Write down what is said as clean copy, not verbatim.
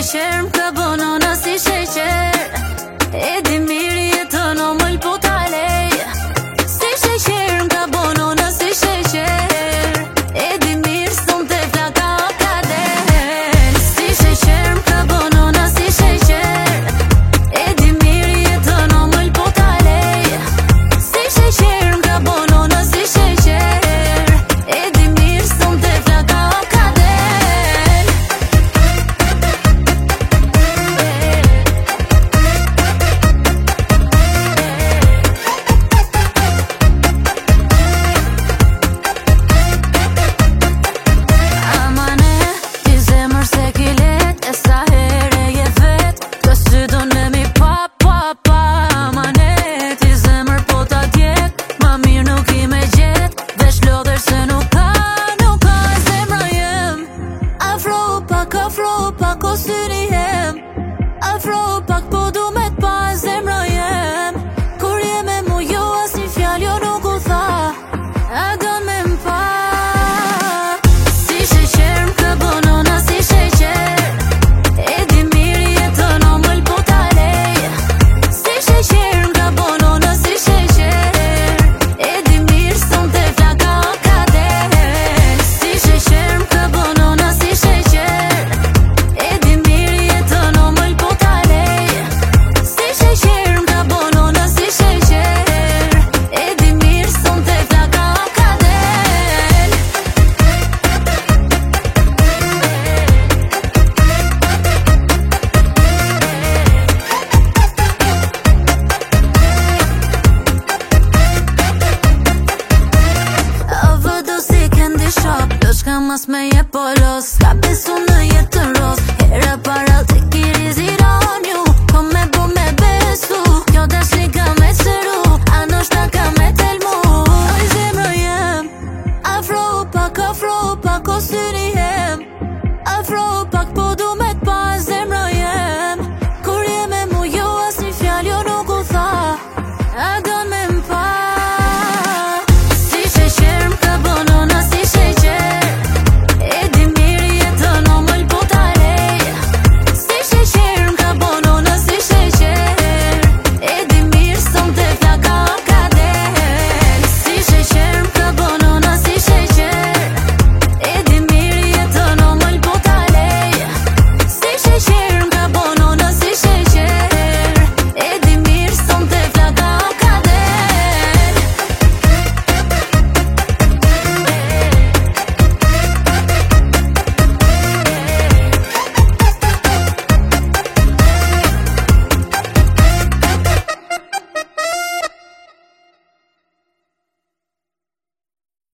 sheqer m'ka bonona si sheqer. E di mirë jeton o mëll po t'alej. Si sheqer m'ka bonona si sheqer. E di mirë s'ton te flaka o kadel. Si sheqer m'ka bonona si sheqer. E di mirë jeton o mëll po t'alej. Si sheqer m'ka bonona si sheqer. E di mirë s'ton te flaka o kadel. Afro pak o syni jem. Afro pak po du me t'pa zemra jem. Kur jem e mu jo as një fjall jo nuk u tha. A do me m'pa. Si sheqer m'ka bonona si sheqer. E di mirë jeton o mëll po t'alej. Si sheqer m'ka bonona si sheqer. E di mirë s'ton te flaka o kadel. Si sheqer m'ka bonona si sheqer. Shka mas me je polos. Ka besu në jetën ros. Hera para të kiri ziron ju. Po me bo me besu.